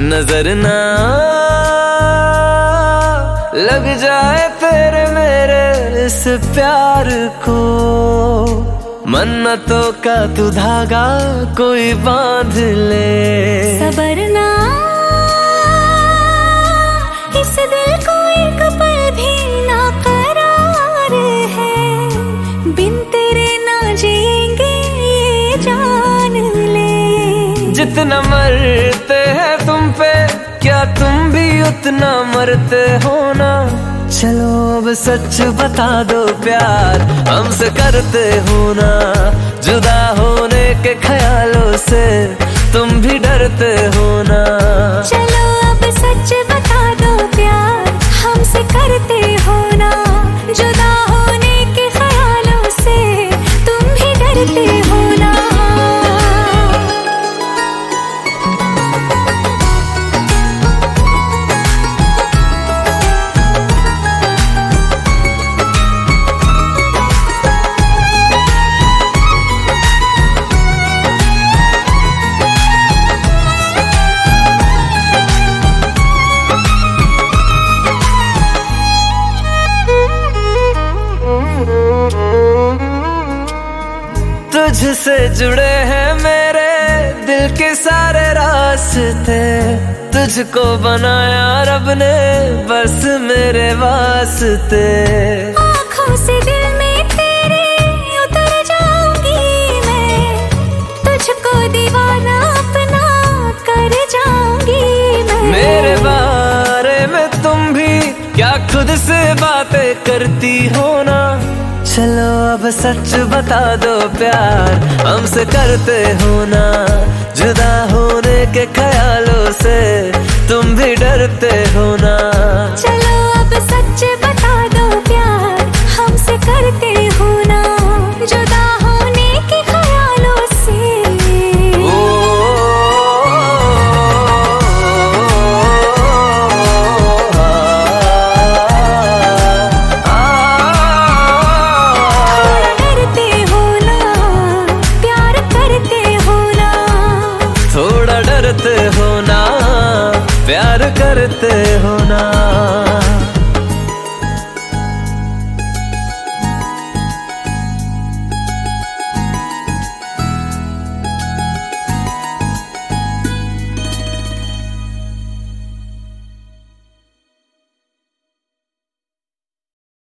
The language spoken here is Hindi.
नजर ना लग जाए तेरे मेरे इस प्यार को, मन्नतों का तू धागा कोई बांध ले। सबर ना इस दिल को एक पल भी ना करार है, बिन तेरे ना जिएंगे ये जान ले। जितना मरते हैं तुम पे क्या तुम भी उतना मरते हो ना। चलो अब सच बता दो प्यार हमसे करते हो ना। जुदा होने के ख्यालों से तुम भी डरते हो ना। चलो अब सच बता दो प्यार हमसे करते हो ना। जुदा होने के ख्यालों से तुम भी डरते हो ना। तुझसे जुड़े हैं मेरे दिल के सारे रास्ते, तुझको बनाया रब ने बस मेरे वास्ते। आँखों से दिल में तेरे उतर जाऊंगी मैं, तुझको दीवाना अपना कर जाऊंगी मैं। मेरे बारे में तुम भी क्या खुद से बातें करती हो ना। चलो अब सच बता दो प्यार हमसे करते हो ना। जुदा होने के ख्यालों से तुम भी डरते हो ना। चलो अब सच बता दो प्यार हमसे करते